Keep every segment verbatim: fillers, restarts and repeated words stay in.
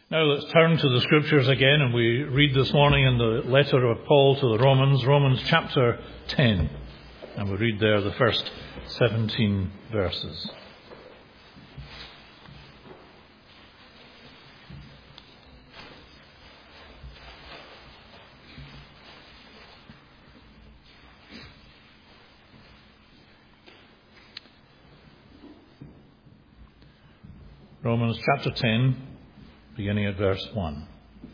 Now let's turn to the Scriptures again, and we read this morning in the letter of Paul to the Romans, Romans chapter ten. And we read there the first seventeen verses. Romans chapter ten, beginning at verse one.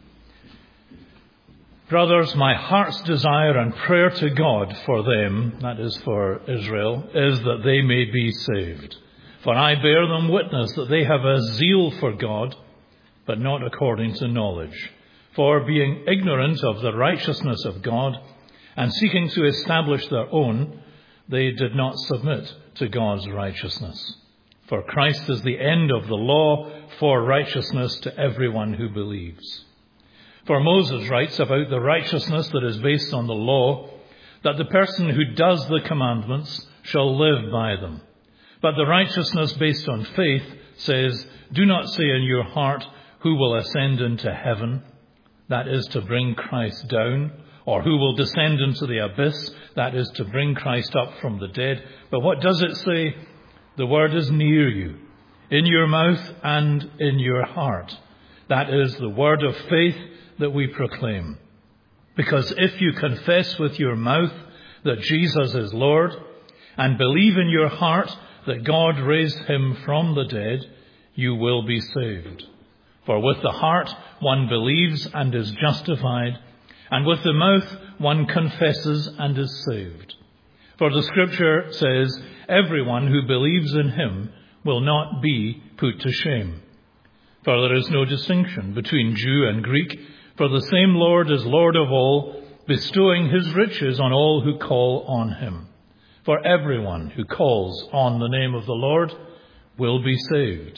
Brothers, my heart's desire and prayer to God for them, that is for Israel, is that they may be saved. For I bear them witness that they have a zeal for God, but not according to knowledge. For being ignorant of the righteousness of God, and seeking to establish their own, they did not submit to God's righteousness. For Christ is the end of the law for righteousness to everyone who believes. For Moses writes about the righteousness that is based on the law, that the person who does the commandments shall live by them. But the righteousness based on faith says, do not say in your heart, who will ascend into heaven? That is to bring Christ down. Or who will descend into the abyss? That is to bring Christ up from the dead. But what does it say? The word is near you, in your mouth and in your heart. That is the word of faith that we proclaim. Because if you confess with your mouth that Jesus is Lord, and believe in your heart that God raised him from the dead, you will be saved. For with the heart one believes and is justified, and with the mouth one confesses and is saved. For the Scripture says, everyone who believes in him will not be put to shame. For there is no distinction between Jew and Greek, for the same Lord is Lord of all, bestowing his riches on all who call on him. For everyone who calls on the name of the Lord will be saved.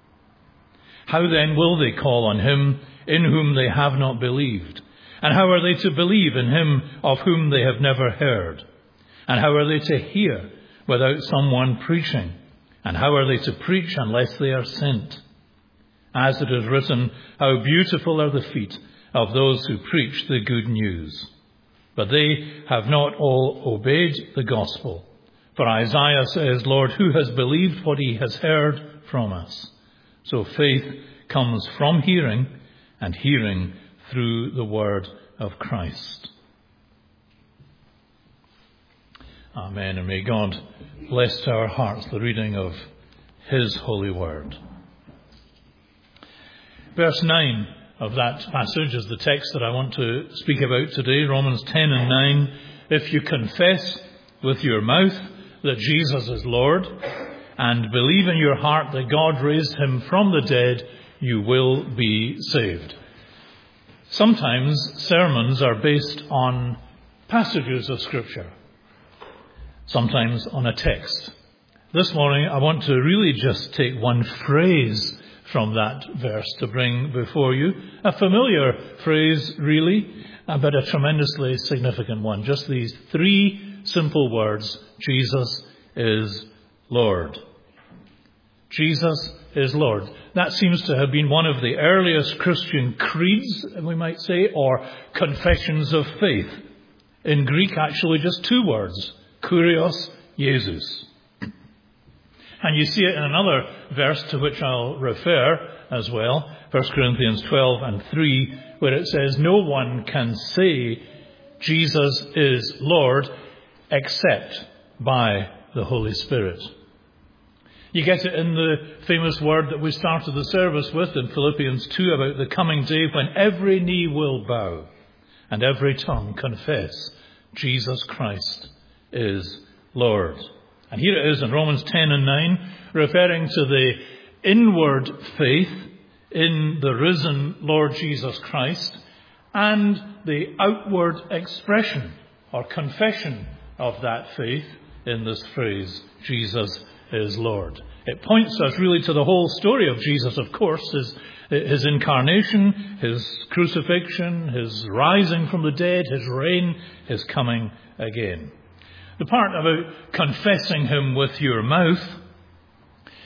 How then will they call on him in whom they have not believed? And how are they to believe in him of whom they have never heard? And how are they to hear without someone preaching? And how are they to preach unless they are sent? As it is written, how beautiful are the feet of those who preach the good news. But they have not all obeyed the gospel. For Isaiah says, Lord, who has believed what he has heard from us? So faith comes from hearing, and hearing through the word of Christ. Amen. And may God bless to our hearts the reading of his holy word. Verse nine of that passage is the text that I want to speak about today, Romans ten and nine. If you confess with your mouth that Jesus is Lord and believe in your heart that God raised him from the dead, you will be saved. Sometimes sermons are based on passages of Scripture, sometimes on a text. This morning I want to really just take one phrase from that verse to bring before you. A familiar phrase, really, but a tremendously significant one. Just these three simple words: Jesus is Lord. Jesus is Lord. That seems to have been one of the earliest Christian creeds, we might say, or confessions of faith. In Greek, actually, just two words: Kurios, Jesus. And you see it in another verse to which I'll refer as well, First Corinthians twelve and three, where it says, no one can say Jesus is Lord except by the Holy Spirit. You get it in the famous word that we started the service with in Philippians two about the coming day when every knee will bow and every tongue confess Jesus Christ is Lord. And here it is in Romans ten and nine, referring to the inward faith in the risen Lord Jesus Christ and the outward expression or confession of that faith in this phrase, Jesus is Lord. It points us really to the whole story of Jesus, of course, his, his incarnation, his crucifixion, his rising from the dead, his reign, his coming again. The part about confessing him with your mouth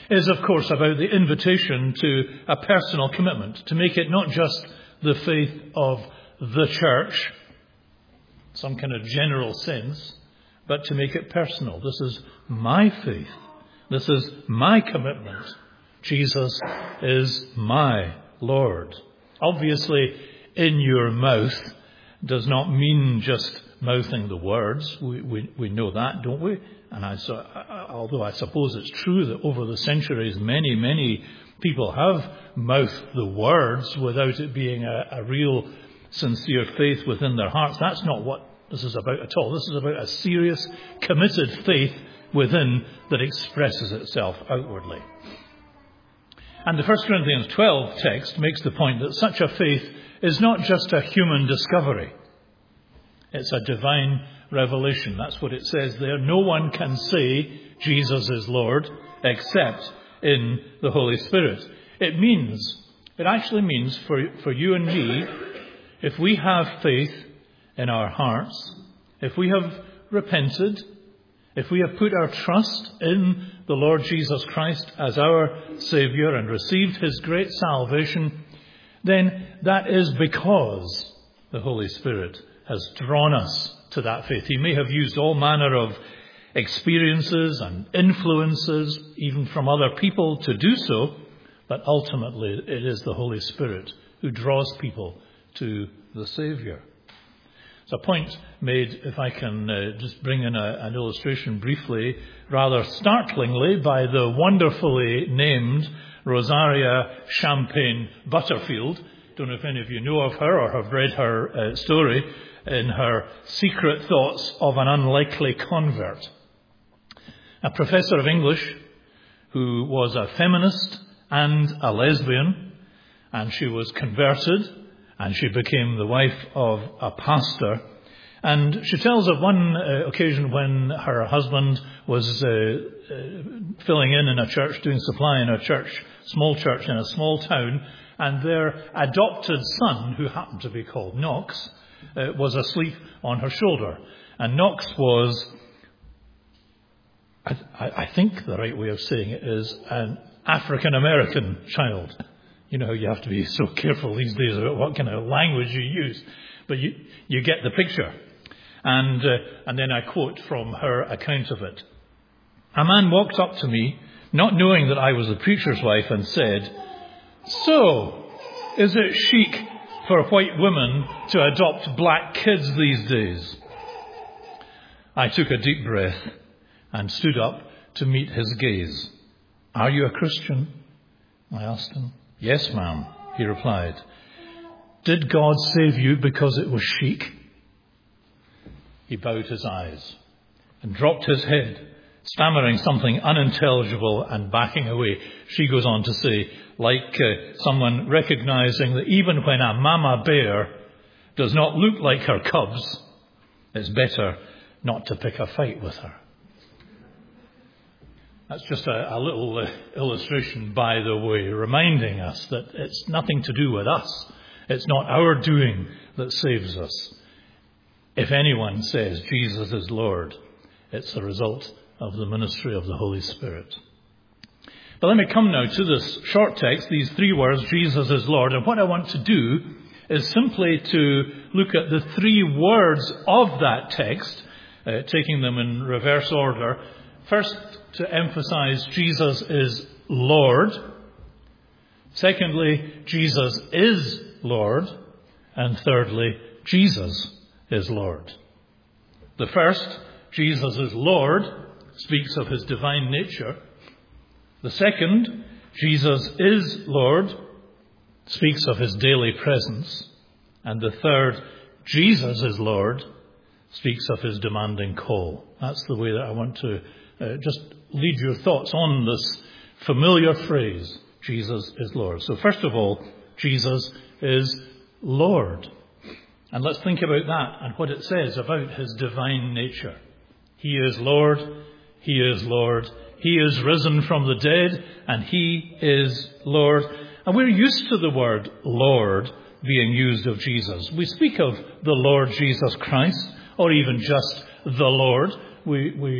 is, of course, about the invitation to a personal commitment, to make it not just the faith of the church, some kind of general sense, but to make it personal. This is my faith. This is my commitment. Jesus is my Lord. Obviously, in your mouth does not mean just mouthing the words. We, we, we know that, don't we? And I, so, although I suppose it's true that over the centuries, many, many people have mouthed the words without it being a, a real sincere faith within their hearts. That's not what this is about at all. This is about a serious, committed faith within that expresses itself outwardly. And the First Corinthians twelve text makes the point that such a faith is not just a human discovery. It's a divine revelation. That's what it says there. No one can say Jesus is Lord except in the Holy Spirit. It means, it actually means for, for you and me, if we have faith in our hearts, if we have repented, if we have put our trust in the Lord Jesus Christ as our Saviour and received His great salvation, then that is because the Holy Spirit has drawn us to that faith. He may have used all manner of experiences and influences, even from other people, to do so, but ultimately it is the Holy Spirit who draws people to the Saviour. It's a point made, if I can uh, just bring in a, an illustration briefly, rather startlingly, by the wonderfully named Rosaria Champagne Butterfield. Don't know if any of you know of her or have read her uh, story in her Secret Thoughts of an Unlikely Convert. A professor of English who was a feminist and a lesbian, and she was converted and she became the wife of a pastor. And she tells of one uh, occasion when her husband was uh, uh, filling in in a church, doing supply in a church, small church in a small town, and their adopted son, who happened to be called Knox, uh, was asleep on her shoulder. And Knox was, I, I think the right way of saying it is, an African-American child. You know how you have to be so careful these days about what kind of language you use. But you, you get the picture. And, uh, and then I quote from her account of it. A man walked up to me, not knowing that I was the preacher's wife, and said, "So, is it chic for white women to adopt black kids these days?" I took a deep breath and stood up to meet his gaze. "Are you a Christian?" I asked him. "Yes, ma'am," he replied. "Did God save you because it was chic?" He bowed his eyes and dropped his head, stammering something unintelligible and backing away. She goes on to say, like uh, someone recognizing that even when a mama bear does not look like her cubs, it's better not to pick a fight with her. That's just a, a little uh, illustration, by the way, reminding us that it's nothing to do with us. It's not our doing that saves us. If anyone says Jesus is Lord, it's the result of the ministry of the Holy Spirit. But let me come now to this short text, these three words, Jesus is Lord. And what I want to do is simply to look at the three words of that text, uh, taking them in reverse order. First, to emphasize Jesus is Lord. Secondly, Jesus is Lord. And thirdly, Jesus is Lord. The first, Jesus is Lord, speaks of his divine nature. The second, Jesus is Lord, speaks of his daily presence. And the third, Jesus is Lord, speaks of his demanding call. That's the way that I want to uh, just lead your thoughts on this familiar phrase, Jesus is Lord. So first of all, Jesus is Lord. And let's think about that and what it says about his divine nature. He is Lord, he is Lord, he is risen from the dead, and he is Lord. And we're used to the word Lord being used of Jesus. We speak of the Lord Jesus Christ, or even just the Lord. We, we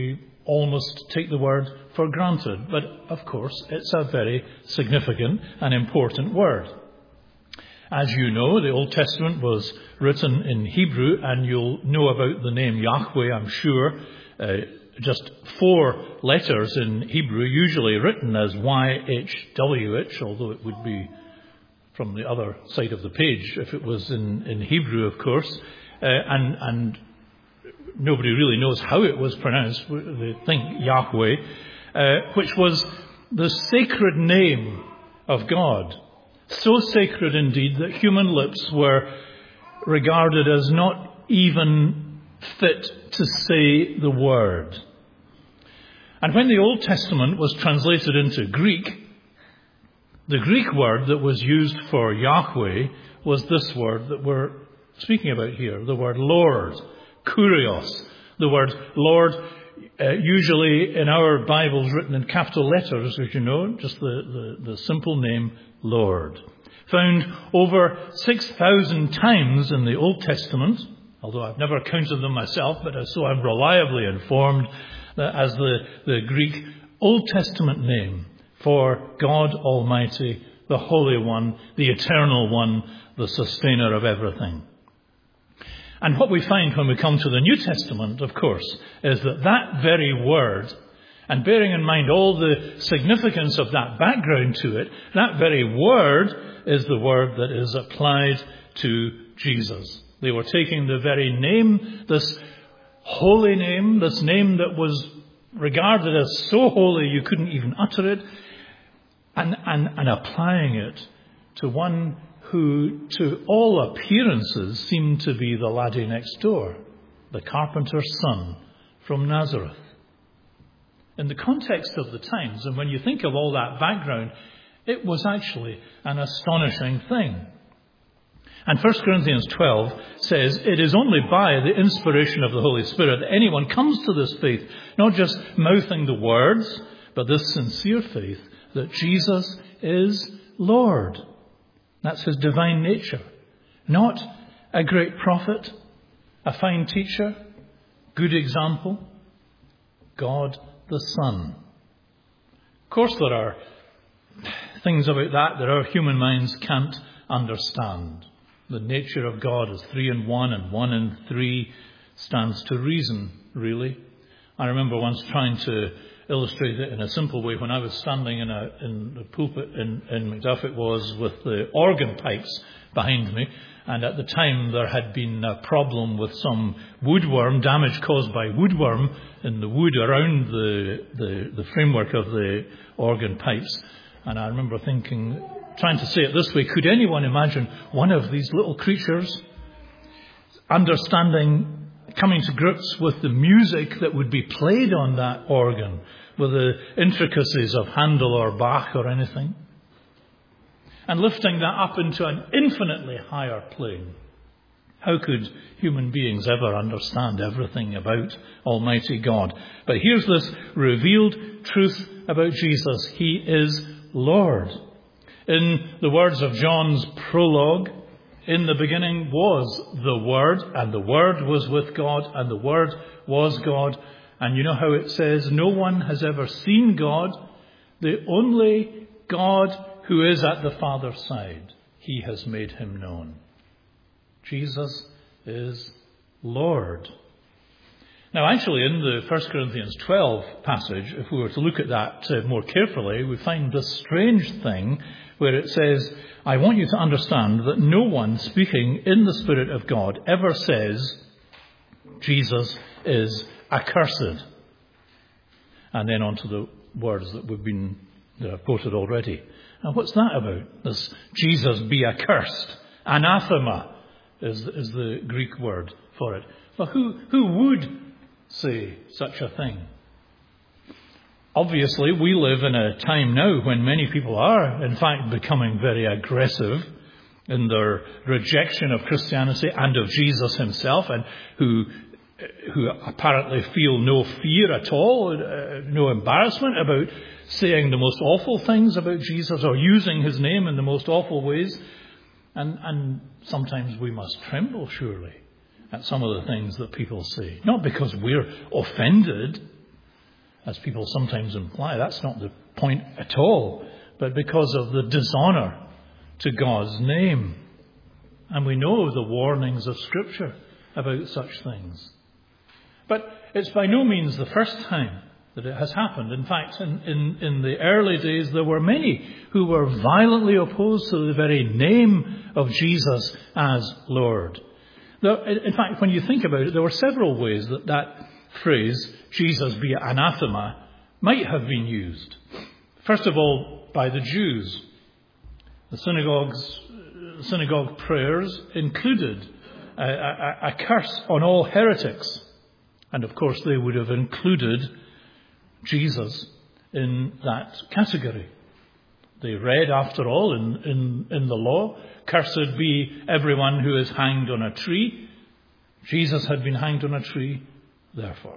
almost take the word for granted. But, of course, it's a very significant and important word. As you know, the Old Testament was written in Hebrew, and you'll know about the name Yahweh, I'm sure. Uh, just four letters in Hebrew, usually written as Y H W H, although it would be from the other side of the page if it was in, in Hebrew, of course. Uh, and, and nobody really knows how it was pronounced. They think Yahweh, uh, which was the sacred name of God. So sacred indeed that human lips were regarded as not even fit to say the word. And when the Old Testament was translated into Greek, the Greek word that was used for Yahweh was this word that we're speaking about here, the word Lord, Kurios. The word Lord, uh, usually in our Bibles written in capital letters, as you know, just the, the, the simple name Lord. Found over six thousand times in the Old Testament, although I've never counted them myself, but so I'm reliably informed that as the, the Greek Old Testament name for God Almighty, the Holy One, the Eternal One, the Sustainer of everything. And what we find when we come to the New Testament, of course, is that that very word, and bearing in mind all the significance of that background to it, that very word is the word that is applied to Jesus. They were taking the very name, this holy name, this name that was regarded as so holy you couldn't even utter it, and, and, and applying it to one who, to all appearances, seemed to be the laddie next door, the carpenter's son from Nazareth. In the context of the times, and when you think of all that background, it was actually an astonishing thing. And First Corinthians twelve says, it is only by the inspiration of the Holy Spirit that anyone comes to this faith, not just mouthing the words, but this sincere faith that Jesus is Lord. That's his divine nature. Not a great prophet, a fine teacher, good example. God the Son. Of course, there are things about that that our human minds can't understand. The nature of God is three in one, and one in three stands to reason, really. I remember once trying to illustrate it in a simple way when I was standing in a in the pulpit in, in Macduff. It was with the organ pipes behind me, and at the time there had been a problem with some woodworm, damage caused by woodworm in the wood around the, the, the framework of the organ pipes. And I remember thinking, trying to say it this way, could anyone imagine one of these little creatures understanding, coming to grips with the music that would be played on that organ, with the intricacies of Handel or Bach or anything, and lifting that up into an infinitely higher plane? How could human beings ever understand everything about Almighty God? But here's this revealed truth about Jesus. He is Lord. In the words of John's prologue, in the beginning was the Word, and the Word was with God, and the Word was God. And you know how it says, no one has ever seen God, the only God who is at the Father's side. He has made him known. Jesus is Lord. Now, actually, in the First Corinthians twelve passage, if we were to look at that uh, more carefully, we find this strange thing where it says, I want you to understand that no one speaking in the Spirit of God ever says, Jesus is accursed. And then on to the words that we've been uh, quoted already. Now, what's that about? This Jesus be accursed. Anathema is, is the Greek word for it. Well, who, who would say such a thing? Obviously, we live in a time now when many people are, in fact, becoming very aggressive in their rejection of Christianity and of Jesus himself, and who who apparently feel no fear at all, uh, no embarrassment about saying the most awful things about Jesus or using his name in the most awful ways. And, and sometimes we must tremble, surely, at some of the things that people say. Not because we're offended, as people sometimes imply. That's not the point at all, but because of the dishonour to God's name. And we know the warnings of Scripture about such things. But it's by no means the first time that it has happened. In fact, in, in, in the early days, there were many who were violently opposed to the very name of Jesus as Lord. Now, in fact, when you think about it, there were several ways that that phrase, Jesus be anathema, might have been used. First of all, by the Jews. The synagogues, synagogue prayers included a, a, a curse on all heretics. And of course, they would have included Jesus in that category. They read, after all, in, in, in the law, cursed be everyone who is hanged on a tree. Jesus had been hanged on a tree, therefore.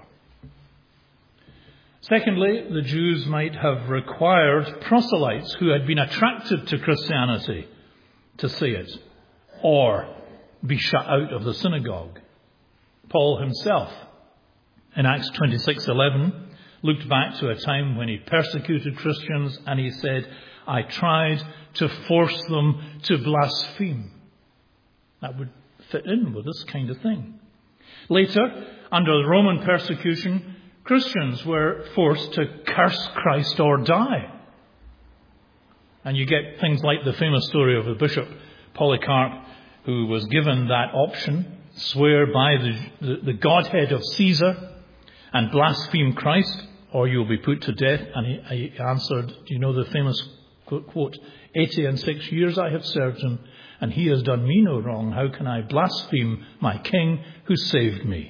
Secondly, the Jews might have required proselytes who had been attracted to Christianity to say it, or be shut out of the synagogue. Paul himself, in Acts twenty-six eleven, looked back to a time when he persecuted Christians, and he said, I tried to force them to blaspheme. That would fit in with this kind of thing. Later, under the Roman persecution, Christians were forced to curse Christ or die. And you get things like the famous story of the Bishop Polycarp, who was given that option, swear by the, the, the Godhead of Caesar and blaspheme Christ, or you'll be put to death. And he, he answered, do you know the famous quote, eighty and six years I have served him, and he has done me no wrong. How can I blaspheme my king who saved me?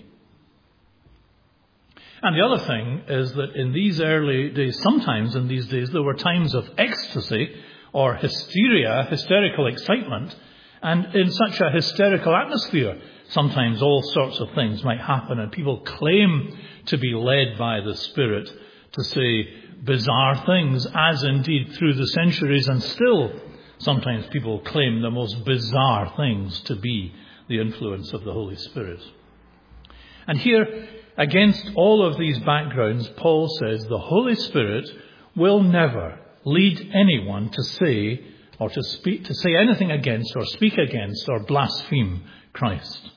And the other thing is that in these early days, sometimes in these days, there were times of ecstasy or hysteria, hysterical excitement. And in such a hysterical atmosphere, sometimes all sorts of things might happen, and people claim to be led by the Spirit to say bizarre things, as indeed through the centuries, and still sometimes people claim the most bizarre things to be the influence of the Holy Spirit. And here, against all of these backgrounds, Paul says the Holy Spirit will never lead anyone to say or to speak, to say anything against or speak against or blaspheme Christ.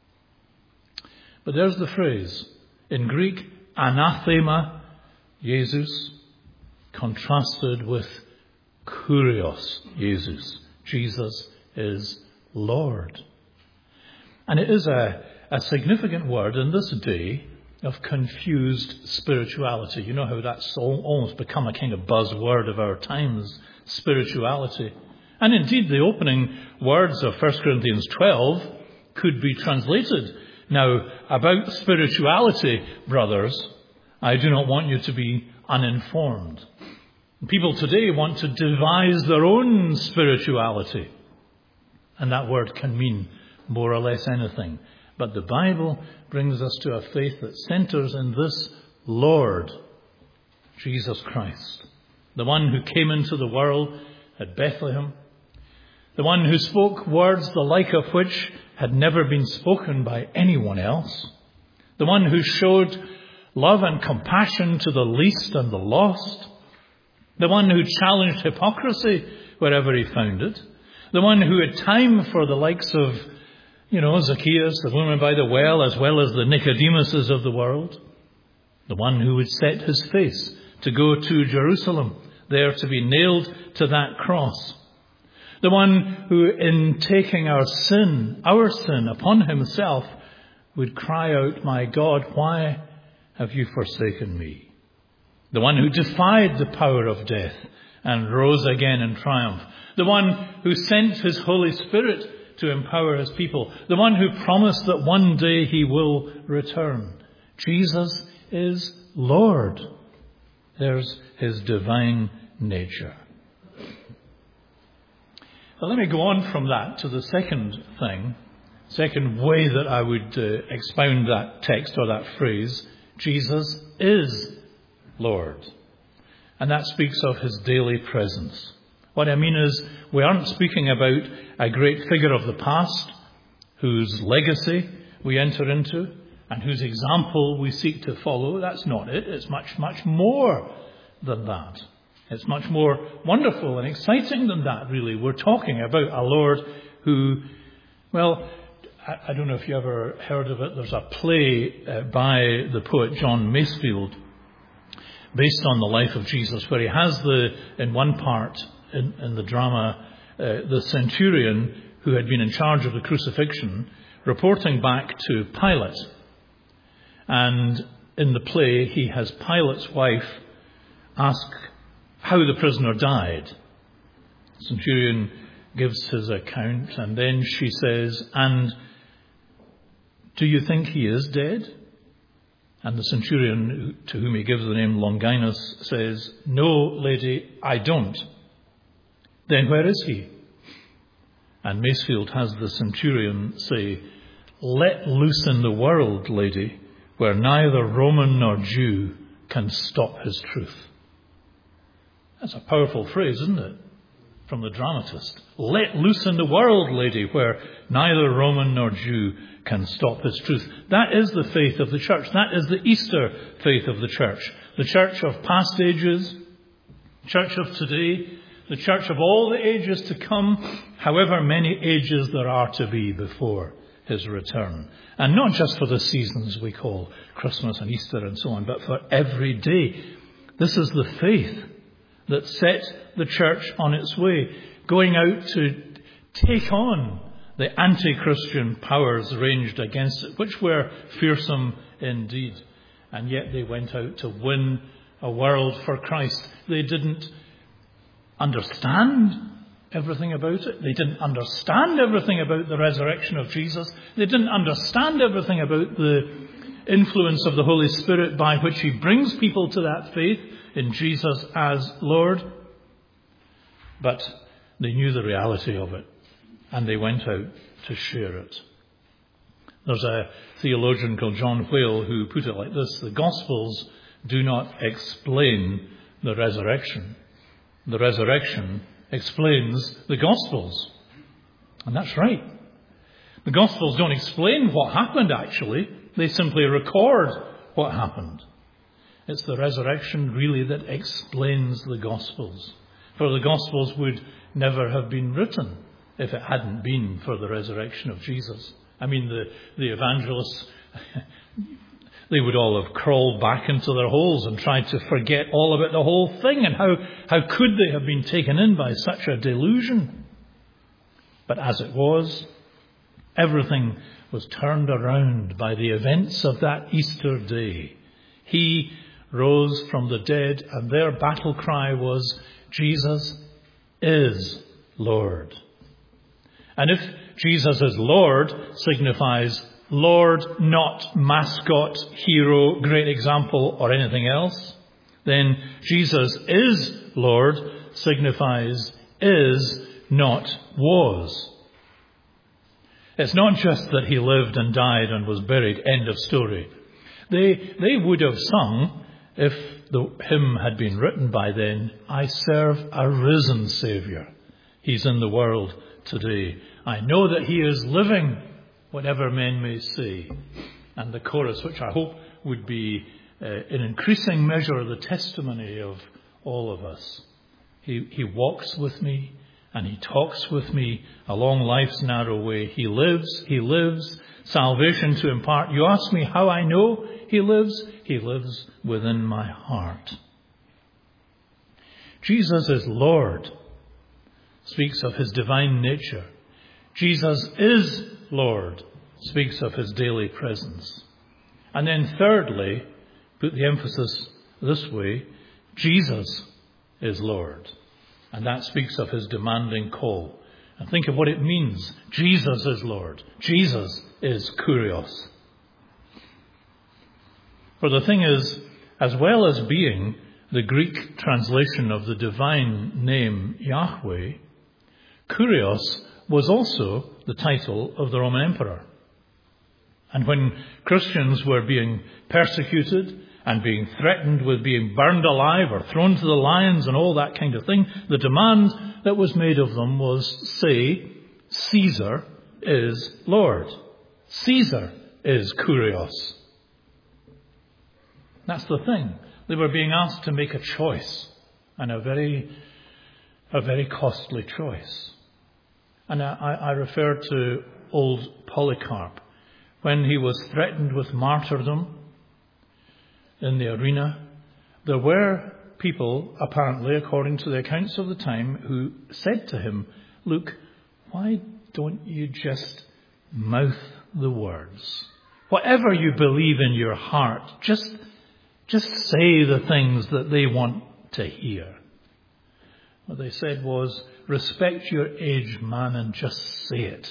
But there's the phrase, in Greek, anathema Jesus, contrasted with kurios Jesus. Jesus is Lord. And it is a, a significant word in this day of confused spirituality. You know how that's almost become a kind of buzzword of our times, spirituality. And indeed, the opening words of First Corinthians twelve could be translated, now, about spirituality, brothers, I do not want you to be uninformed. People today want to devise their own spirituality. And that word can mean more or less anything. But the Bible brings us to a faith that centers in this Lord, Jesus Christ. The one who came into the world at Bethlehem. The one who spoke words the like of which had never been spoken by anyone else. The one who showed love and compassion to the least and the lost. The one who challenged hypocrisy wherever he found it. The one who had time for the likes of, you know, Zacchaeus, the woman by the well, as well as the Nicodemuses of the world. The one who would set his face to go to Jerusalem, there to be nailed to that cross. The one who, in taking our sin, our sin upon himself, would cry out, my God, why have you forsaken me? The one who defied the power of death and rose again in triumph. The one who sent his Holy Spirit to empower his people. The one who promised that one day he will return. Jesus is Lord. There's his divine nature. But let me go on from that to the second thing, second way that I would uh, expound that text or that phrase. Jesus is Lord. And that speaks of his daily presence. What I mean is, we aren't speaking about a great figure of the past whose legacy we enter into, and whose example we seek to follow. That's not it. It's much, much more than that. It's much more wonderful and exciting than that, really. We're talking about a Lord who, well, I, I don't know if you ever heard of it. There's a play uh, by the poet John Masefield based on the life of Jesus, where he has the, in one part in, in the drama, uh, the centurion who had been in charge of the crucifixion, reporting back to Pilate. And in the play, he has Pilate's wife ask how the prisoner died. The centurion gives his account, and then she says, "And do you think he is dead?" And the centurion, to whom he gives the name Longinus, says, "No, lady, I don't." "Then where is he?" And Masefield has the centurion say, "Let loose in the world, lady, where neither Roman nor Jew can stop his truth." That's a powerful phrase, isn't it? From the dramatist. Let loose in the world, lady, where neither Roman nor Jew can stop his truth. That is the faith of the church. That is the Easter faith of the church. The church of past ages, church of today, the church of all the ages to come, however many ages there are to be before his return. And not just for the seasons we call Christmas and Easter and so on, but for every day. This is the faith that set the church on its way, going out to take on the anti-Christian powers ranged against it, which were fearsome indeed. And yet they went out to win a world for Christ. They didn't understand everything about it. They didn't understand everything about the resurrection of Jesus. They didn't understand everything about the influence of the Holy Spirit by which he brings people to that faith in Jesus as Lord. But they knew the reality of it, and they went out to share it. There's a theologian called John Whale who put it like this: the Gospels do not explain the resurrection. The resurrection explains the Gospels. And that's right. The Gospels don't explain what happened, actually. They simply record what happened. It's the resurrection, really, that explains the Gospels. For the Gospels would never have been written if it hadn't been for the resurrection of Jesus. I mean, the, the evangelists, they would all have crawled back into their holes and tried to forget all about the whole thing. And how, how could they have been taken in by such a delusion? But as it was, everything was turned around by the events of that Easter day. He rose from the dead, and their battle cry was, "Jesus is Lord." And if Jesus is Lord signifies Lord, not mascot, hero, great example, or anything else, then Jesus is Lord signifies is, not was. It's not just that he lived and died and was buried, end of story. They, they would have sung, if the hymn had been written by then, "I serve a risen Saviour. He's in the world today. I know that he is living, whatever men may say." And the chorus, which I hope would be uh, in increasing measure the testimony of all of us. He, he walks with me and he talks with me along life's narrow way. He lives, he lives, salvation to impart. You ask me how I know he lives? He lives within my heart. Jesus is Lord, speaks of his divine nature. Jesus is Lord, speaks of his daily presence. And then thirdly, put the emphasis this way, Jesus is Lord. And that speaks of his demanding call. And think of what it means. Jesus is Lord. Jesus is Kurios. For the thing is, as well as being the Greek translation of the divine name Yahweh, Kurios was also the title of the Roman emperor. And when Christians were being persecuted and being threatened with being burned alive or thrown to the lions and all that kind of thing, the demand that was made of them was, say, Caesar is Lord. Caesar is kurios. That's the thing. They were being asked to make a choice, and a very, a very costly choice. And I, I refer to old Polycarp. When he was threatened with martyrdom in the arena, there were people, apparently, according to the accounts of the time, who said to him, "Look, why don't you just mouth the words? Whatever you believe in your heart, just, just say the things that they want to hear." What they said was, "Respect your aged man and just say it."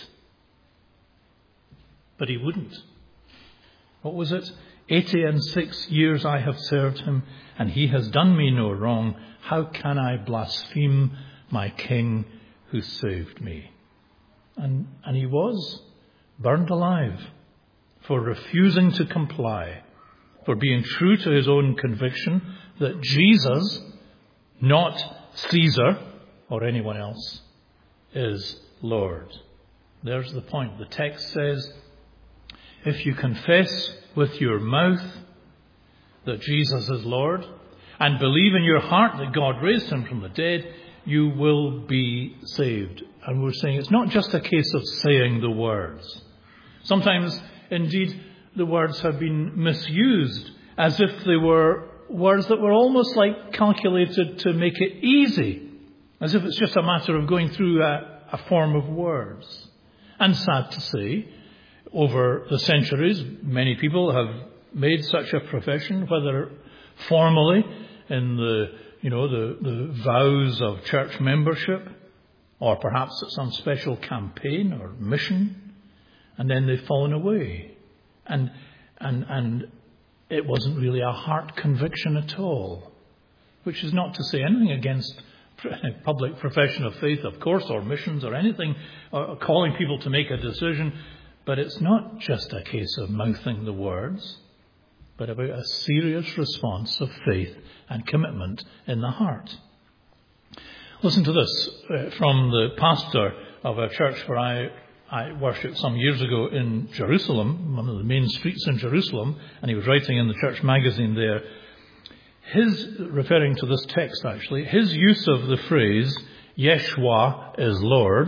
But he wouldn't. What was it? Eighty and six years I have served him, and he has done me no wrong. How can I blaspheme my king who saved me? And, and he was burned alive for refusing to comply, for being true to his own conviction that Jesus, not Caesar or anyone else, is Lord. There's the point. The text says, if you confess with your mouth that Jesus is Lord and believe in your heart that God raised him from the dead, you will be saved. And we're saying it's not just a case of saying the words. Sometimes, indeed, the words have been misused as if they were words that were almost like calculated to make it easy, as if it's just a matter of going through a, a form of words. And sad to say, over the centuries, many people have made such a profession, whether formally in the, you know, the, the vows of church membership, or perhaps at some special campaign or mission, and then they've fallen away. And, and, and it wasn't really a heart conviction at all, which is not to say anything against public profession of faith, of course, or missions or anything, or calling people to make a decision. But it's not just a case of mouthing the words, but about a serious response of faith and commitment in the heart. Listen to this uh, from the pastor of a church where I, I worshipped some years ago in Jerusalem, one of the main streets in Jerusalem, and he was writing in the church magazine there. His, referring to this text actually, his use of the phrase, Yeshua is Lord,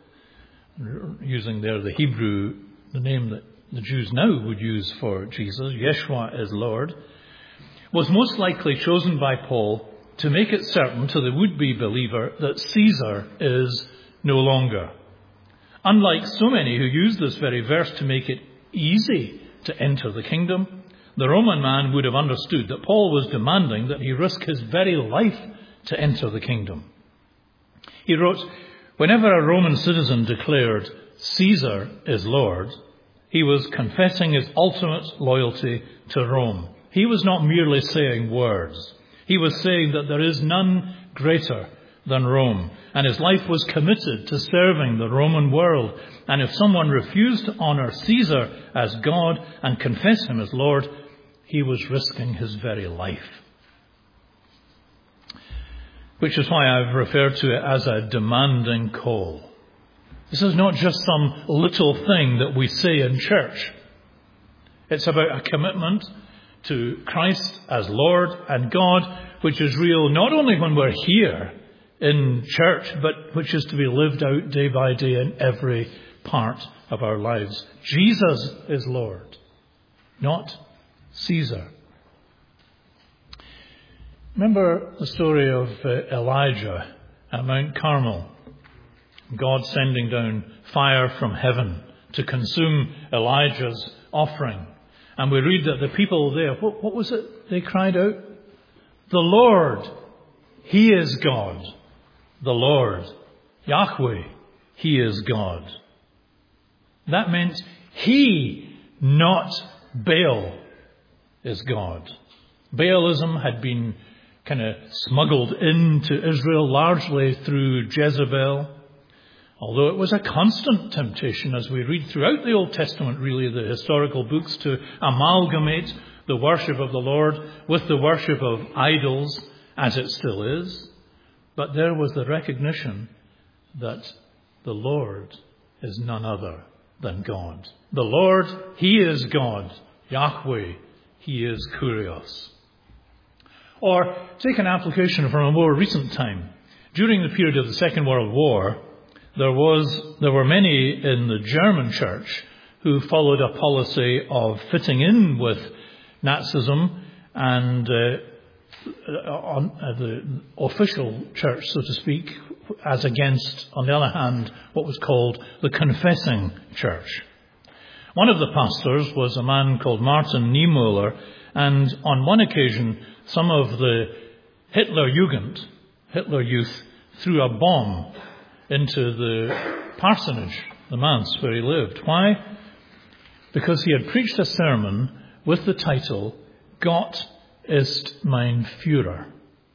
using there the Hebrew, the name that the Jews now would use for Jesus, Yeshua is Lord, was most likely chosen by Paul to make it certain to the would-be believer that Caesar is no longer. Unlike so many who use this very verse to make it easy to enter the kingdom, the Roman man would have understood that Paul was demanding that he risk his very life to enter the kingdom. He wrote, whenever a Roman citizen declared Caesar is Lord, he was confessing his ultimate loyalty to Rome. He was not merely saying words. He was saying that there is none greater than Rome, and his life was committed to serving the Roman world. And if someone refused to honor Caesar as God and confess him as Lord, he was risking his very life. Which is why I've referred to it as a demanding call. This is not just some little thing that we say in church. It's about a commitment to Christ as Lord and God, which is real not only when we're here in church, but which is to be lived out day by day in every part of our lives. Jesus is Lord, not Caesar. Remember the story of uh, Elijah at Mount Carmel. God sending down fire from heaven to consume Elijah's offering. And we read that the people there, what, what was it they cried out? The Lord, He is God. The Lord, Yahweh, He is God. That meant He, not Baal, is God. Baalism had been kind of smuggled into Israel largely through Jezebel. Although it was a constant temptation as we read throughout the Old Testament, really, the historical books, to amalgamate the worship of the Lord with the worship of idols, as it still is. But there was the recognition that the Lord is none other than God. The Lord, He is God. Yahweh, He is Kurios. Or take an application from a more recent time. During the period of the Second World War, there was there were many in the German church who followed a policy of fitting in with Nazism and uh, on uh, the official church, so to speak, as against, on the other hand, what was called the confessing church. One of the pastors was a man called Martin Niemöller, and on one occasion, some of the Hitler Jugend, Hitler Youth, threw a bomb into the parsonage, the manse where he lived. Why? Because he had preached a sermon with the title, Gott ist mein Führer.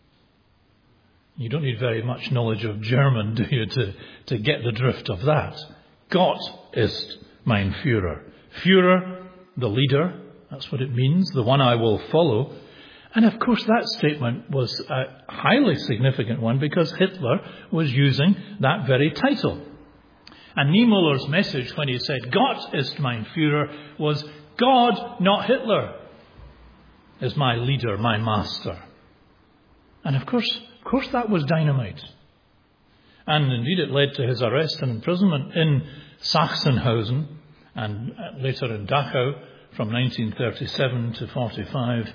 You don't need very much knowledge of German, do you, to, to get the drift of that. Gott ist mein Führer. Führer, the leader, that's what it means, the one I will follow. And of course that statement was a highly significant one because Hitler was using that very title. And Niemöller's message when he said, Gott ist mein Führer, was God, not Hitler, is my leader, my master. And of course, of course that was dynamite. And indeed it led to his arrest and imprisonment in Sachsenhausen and later in Dachau from nineteen thirty-seven to forty-five.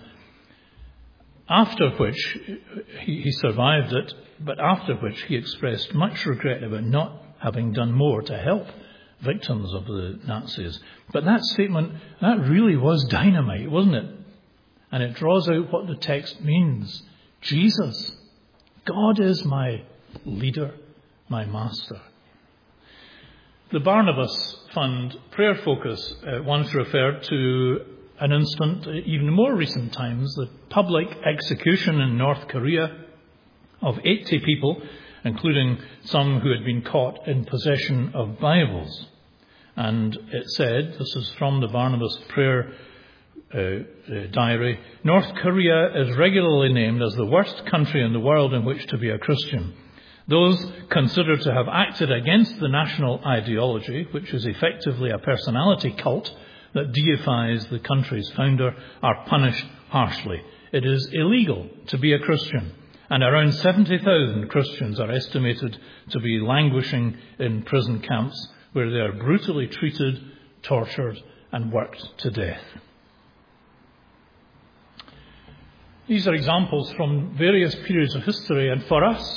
After which, he, he survived it, but after which he expressed much regret about not having done more to help victims of the Nazis. But that statement, that really was dynamite, wasn't it? And it draws out what the text means. Jesus, God is my leader, my master. The Barnabas Fund prayer focus uh, once referred to an instant, even more recent times, the public execution in North Korea of eighty people, including some who had been caught in possession of Bibles. And it said, this is from the Barnabas prayer uh, uh, diary, North Korea is regularly named as the worst country in the world in which to be a Christian. Those considered to have acted against the national ideology, which is effectively a personality cult that deifies the country's founder, are punished harshly. It is illegal to be a Christian, and around seventy thousand Christians are estimated to be languishing in prison camps where they are brutally treated, tortured, and worked to death. These are examples from various periods of history, and for us,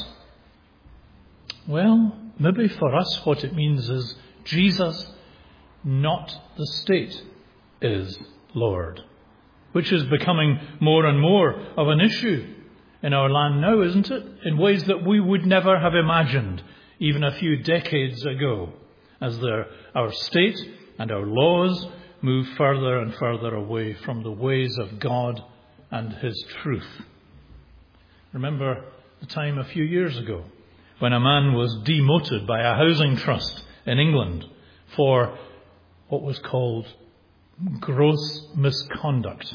well, maybe for us what it means is Jesus, not the state, is Lord, which is becoming more and more of an issue in our land now, isn't it? In ways that we would never have imagined even a few decades ago, as there, our state and our laws move further and further away from the ways of God and His truth. Remember the time a few years ago when a man was demoted by a housing trust in England for what was called gross misconduct.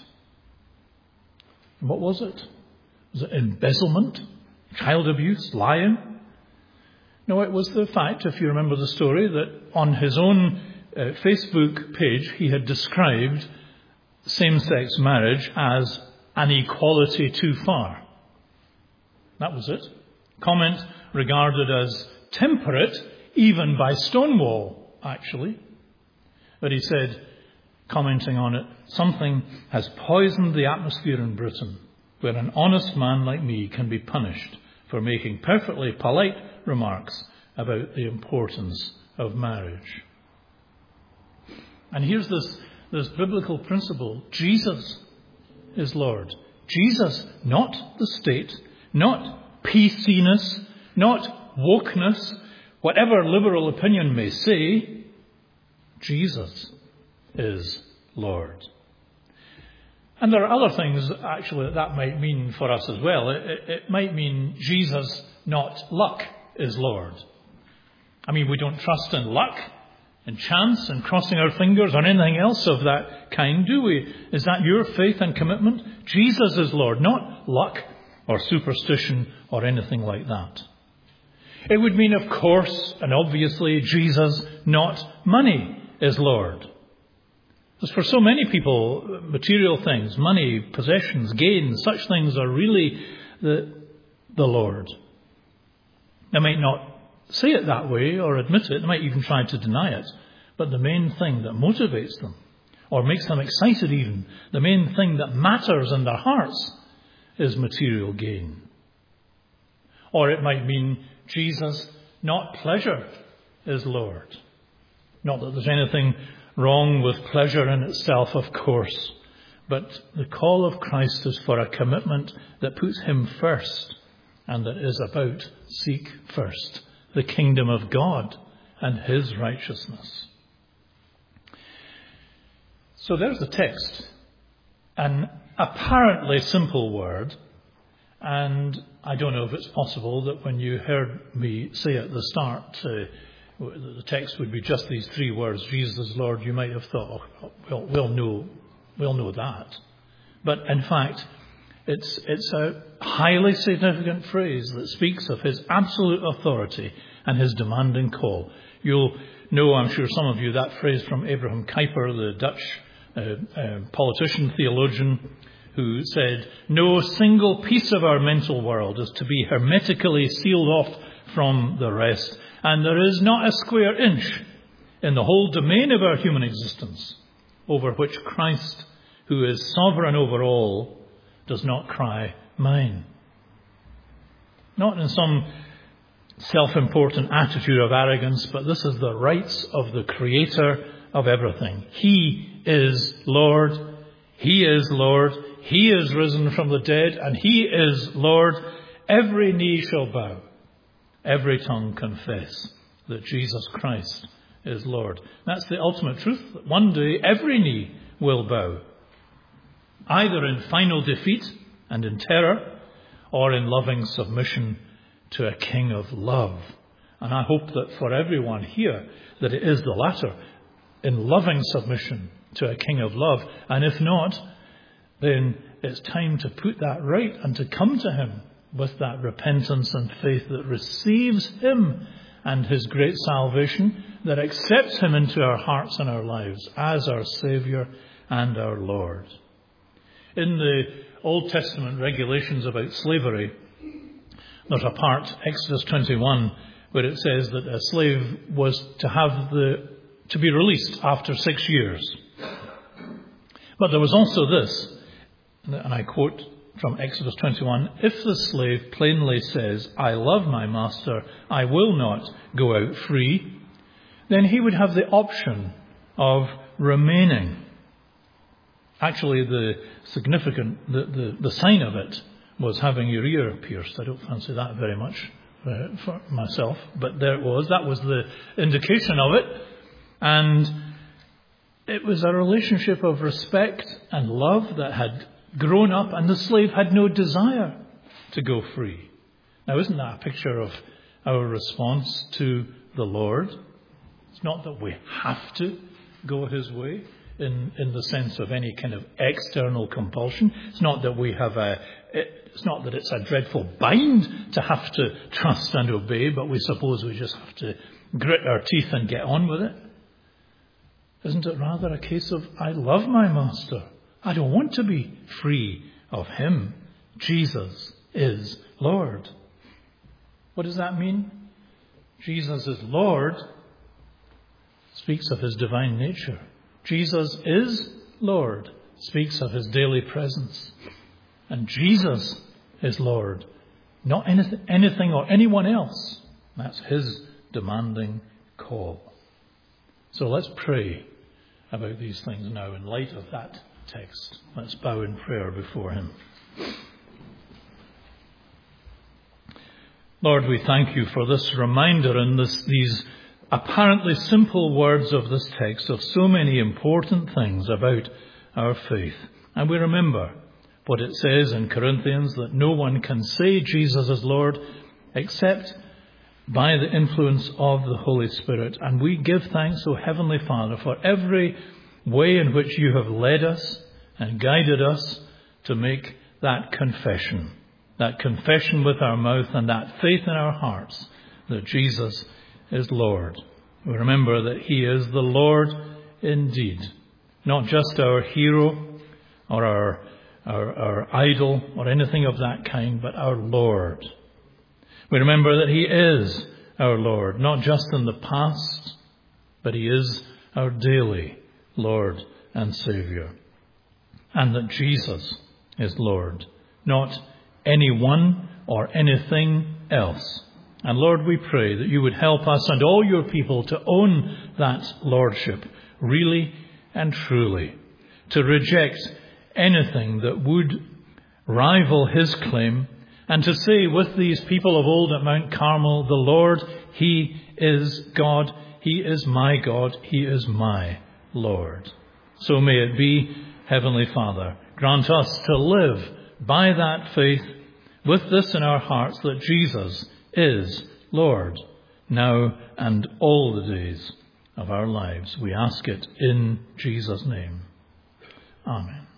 What was it? Was it embezzlement? Child abuse? Lying? No, it was the fact, if you remember the story, that on his own uh, Facebook page he had described same-sex marriage as an equality too far. That was it. Comment regarded as temperate, even by Stonewall, actually. But he said, commenting on it, something has poisoned the atmosphere in Britain, where an honest man like me can be punished for making perfectly polite remarks about the importance of marriage. And here's this, this biblical principle. Jesus is Lord. Jesus, not the state, not P C-ness, not wokeness, whatever liberal opinion may say, Jesus is Lord. And there are other things, actually, that that might mean for us as well. It, it, it might mean Jesus, not luck, is Lord. I mean, we don't trust in luck, in chance, and crossing our fingers, or anything else of that kind, do we? Is that your faith and commitment? Jesus is Lord, not luck or superstition or anything like that. It would mean, of course, and obviously, Jesus, not money, is Lord. Because for so many people, material things, money, possessions, gain, such things are really the, the Lord. They might not say it that way or admit it. They might even try to deny it. But the main thing that motivates them, or makes them excited even, the main thing that matters in their hearts is material gain. Or it might mean Jesus, not pleasure, is Lord. Not that there's anything wrong with pleasure in itself, of course. But the call of Christ is for a commitment that puts him first and that is about seek first the kingdom of God and his righteousness. So there's the text. An apparently simple word. And I don't know if it's possible that when you heard me say at the start, uh, the text would be just these three words, Jesus is Lord, you might have thought, oh, well, we'll know, we'll know that. But in fact, it's, it's a highly significant phrase that speaks of his absolute authority and his demanding call. You'll know, I'm sure some of you, that phrase from Abraham Kuyper, the Dutch uh, uh, politician, theologian, who said, no single piece of our mental world is to be hermetically sealed off from the rest. And there is not a square inch in the whole domain of our human existence over which Christ, who is sovereign over all, does not cry, mine. Not in some self-important attitude of arrogance, but this is the rights of the Creator of everything. He is Lord. He is Lord. He is risen from the dead, and he is Lord. Every knee shall bow. Every tongue confess that Jesus Christ is Lord. That's the ultimate truth. That one day every knee will bow. Either in final defeat and in terror, or in loving submission to a King of love. And I hope that for everyone here, that it is the latter, in loving submission to a King of love. And if not, then it's time to put that right and to come to him with that repentance and faith that receives him and his great salvation, that accepts him into our hearts and our lives as our Saviour and our Lord. In the Old Testament regulations about slavery, there's a part, Exodus twenty-one, where it says that a slave was to have the to be released after six years. But there was also this, and I quote from Exodus twenty-one, if the slave plainly says, I love my master, I will not go out free, then he would have the option of remaining. Actually, the significant, the, the, the sign of it was having your ear pierced. I don't fancy that very much uh, for myself, but there it was. That was the indication of it. And it was a relationship of respect and love that had grown up, and the slave had no desire to go free. Now, isn't that a picture of our response to the Lord? It's not that we have to go his way in, in the sense of any kind of external compulsion. It's not that we have a, it's not that it's a dreadful bind to have to trust and obey, but we suppose we just have to grit our teeth and get on with it. Isn't it rather a case of, I love my master. I don't want to be free of him. Jesus is Lord. What does that mean? Jesus is Lord speaks of his divine nature. Jesus is Lord speaks of his daily presence. And Jesus is Lord, not anything, anything or anyone else. That's his demanding call. So let's pray about these things now in light of that text. Let's bow in prayer before him. Lord, we thank you for this reminder and this, these apparently simple words of this text of so many important things about our faith. And we remember what it says in Corinthians, that no one can say Jesus is Lord except by the influence of the Holy Spirit. And we give thanks, O Heavenly Father, for every way in which you have led us and guided us to make that confession. That confession with our mouth and that faith in our hearts that Jesus is Lord. We remember that he is the Lord indeed. Not just our hero or our, our, our idol or anything of that kind, but our Lord. We remember that he is our Lord, not just in the past, but he is our daily Lord and Saviour. And that Jesus is Lord, not anyone or anything else. And Lord, we pray that you would help us and all your people to own that lordship really and truly, to reject anything that would rival his claim, and to say with these people of old at Mount Carmel, the Lord, he is God, he is my God, he is my Lord. So may it be, Heavenly Father, grant us to live by that faith, with this in our hearts, that Jesus is Lord, now and all the days of our lives. We ask it in Jesus' name. Amen.